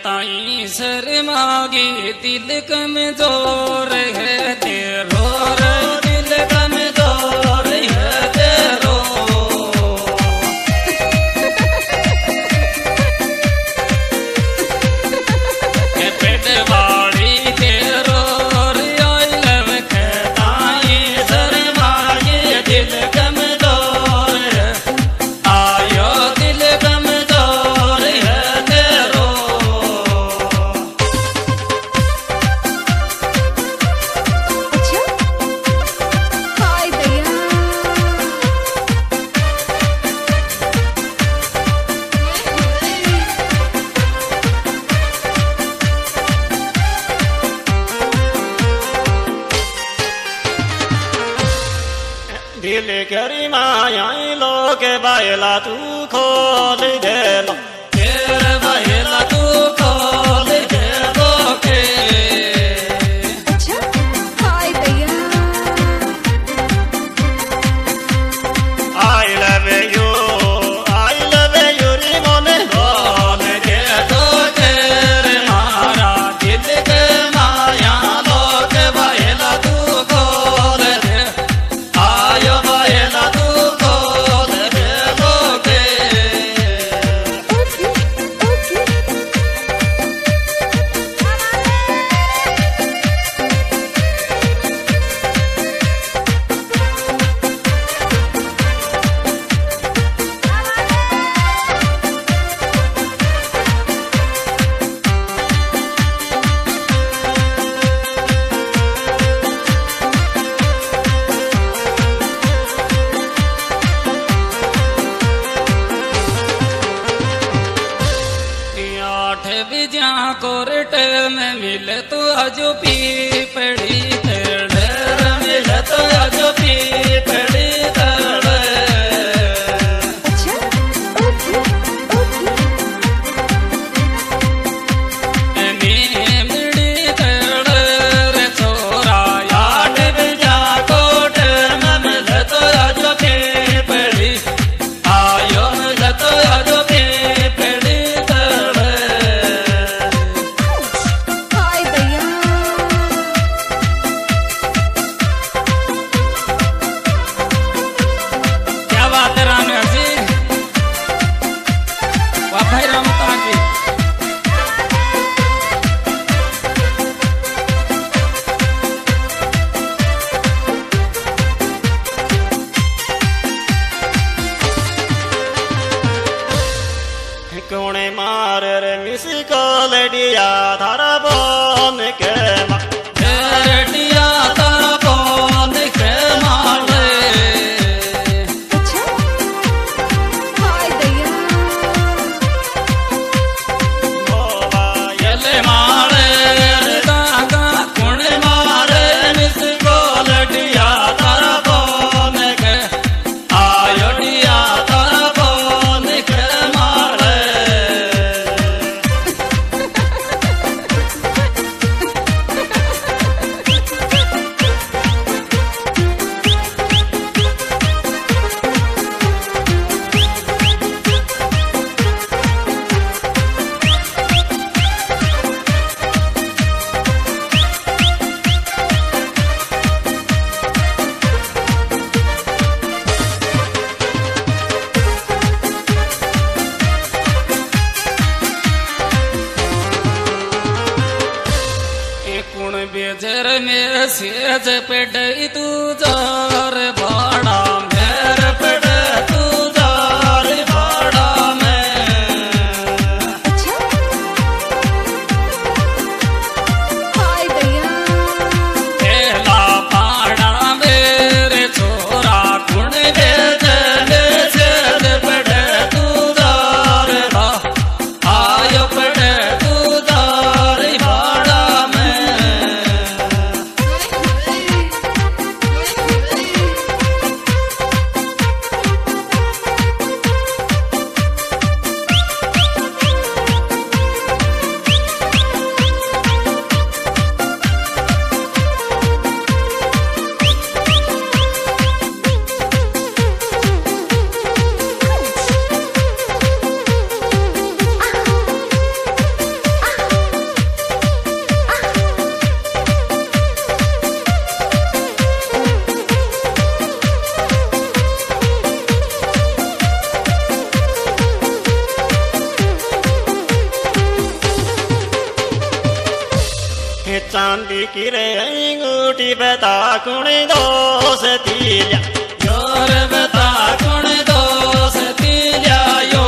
ताई शर्मागी दिल कमजोर है तेरो रे दिल कमजोर है तेरो के पेटवाड़ी तेरो रे आई लव के ताई शर्मागी दिल कमजोर है आयो दिल कमजोर है तेरो दिल करी माया लोग बायला तू खोल दे लो तेरे बहेला तू खोल दे दो के अच्छा हाय भैया आई लव यू री मोने खोल दे दो तेरे मारा दिल के माया लोग बहेला तू खोल दे आयो बहेला तू खोल दे दो के ओके आठ बजा कोर्ट में मिले तो अजो पी पड़ी तेरे मिले तो अजो पी पड़ी तेरे अच्छा ओके नीमड़ी तेरे रे छोरा आठ बजा कोर्ट में मिले तो अजो पी पड़ी आयो मिले तो अजो पी पड़ी तेरे हाय भैया क्या बात है राम जी वाह भाई रामता जी कोणे मार रे मिसी कॉल दिया थारा बोन के रेडिया तारा कौन के मारे अच्छा हाय भैया यले मारे दागा कुण मारे मिस गोल डिया तारा कौन के आयो डिया तारा कौन के मारे कुण बेजर में सेज पेड़ तू जार भाड़ा मेर पेड़ तू जार भाड़ा में अच्छा हाय भैया तेला पाड़ा मेरे छोरा कुण बेजर में सेज पेड़ तू जार भा आयो पेड़ तू जार भाड़ा में चांदी की रे अंगूठी बता कुण दोस्ती लिया योर बता कुण दोस्ती लियायो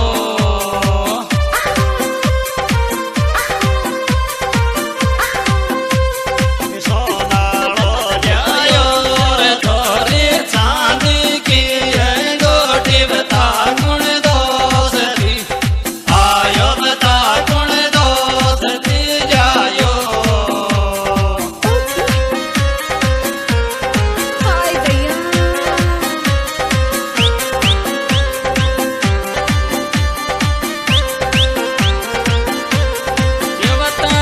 सोनालो लियायो रे थोरी चांदी की अंगूठी बता कुण दोस्ती आयो बता कुण दोस्ती लियायो हाय दैया ये बता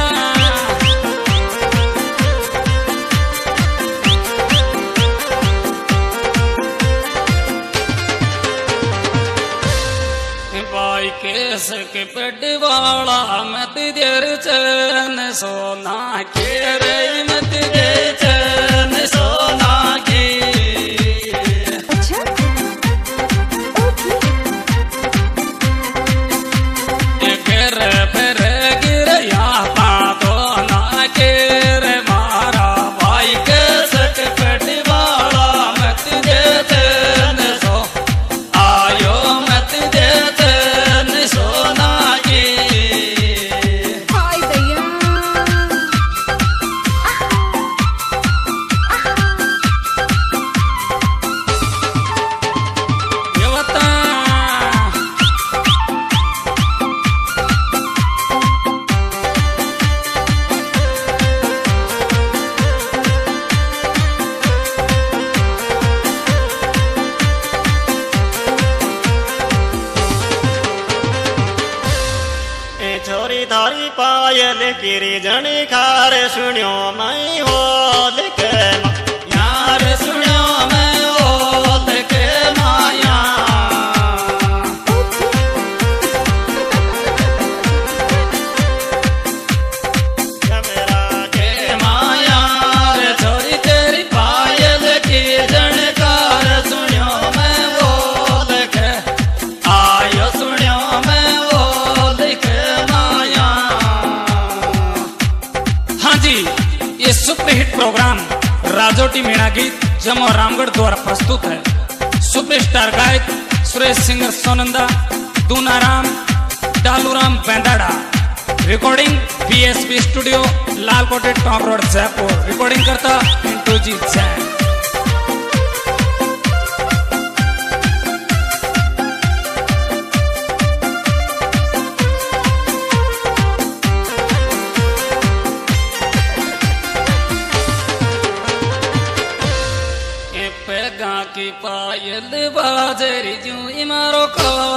बाई केस के पडवाला मत देर चरण सोना के रे मत दे चरण सोना के अच्छा ओके गिर फिर गिर यहाँ पातो ना के रे मारा बाई केस के पडवाला मत दे चरण सो आयो मत दे चरण सोना के हाय दैया ये बता ए छोरी थारी पायल किरी जनी खार सुनियो मैं हो लिखे यार सुनो मैं ओत के माया मेरा के माया रे छोरी तेरी पायल की जनकार सुनियो मैं ओत के आयो सुनियो मैं ओत के माया। हाँ जी, ये सुपरहिट प्रोग्राम राजोटी मीणा गीत जमो रामगढ़ द्वारा प्रस्तुत है। सुपरस्टार गायक Suresh singer Sonanda, Doonaram, Daluram Bendara. Recording BSP studio, Lalkote top road, Jaipur. Recording करता पिंटू जी जैन। ए पेगा की पायल बाजरी जू इमारो को